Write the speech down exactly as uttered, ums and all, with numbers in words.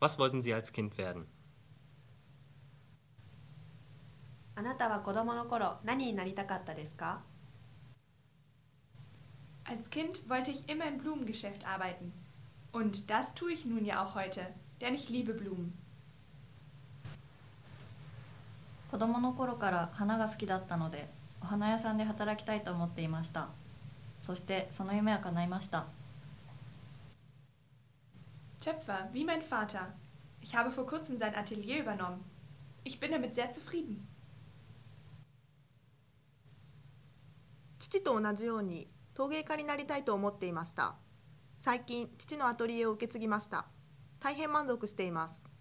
Was wollten Sie als Kind werden? あなたは子供の頃何になりたかったですか？ Als Kind wollte ich immer im Blumengeschäft arbeiten. Und das tue ich nun ja auch heute, denn ich liebe Blumen. 子供の頃から花が好きだったので、お花屋さんで働きたいと思っていました。そしてその夢は叶いました。 Töpfer, wie mein Vater. Ich habe vor kurzem sein Atelier übernommen. Ich bin damit sehr zufrieden. 父と同じように陶芸家になりたいと思っていました。最近、父のアトリエを受け継ぎました。大変満足しています。